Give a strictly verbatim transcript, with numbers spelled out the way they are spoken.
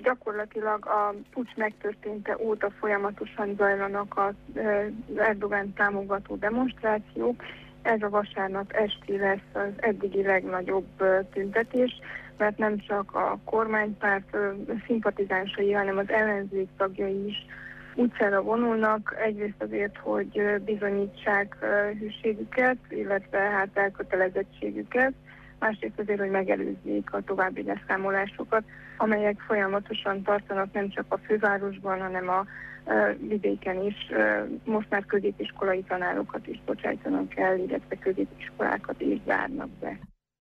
gyakorlatilag a puccs megtörténte óta folyamatosan zajlanak az Erdogán támogató demonstrációk. Ez a vasárnap esti lesz az eddigi legnagyobb tüntetés, mert nem csak a kormánypárt szimpatizánsai, hanem az ellenzék tagjai is utcára vonulnak, egyrészt azért, hogy bizonyítsák hűségüket, illetve hát elkötelezettségüket, másrészt azért, hogy megelőzzék a további leszámolásokat, amelyek folyamatosan tartanak nem csak a fővárosban, hanem a vidéken is. Most már középiskolai tanárokat is bocsájtanak el, illetve középiskolákat is zárnak be.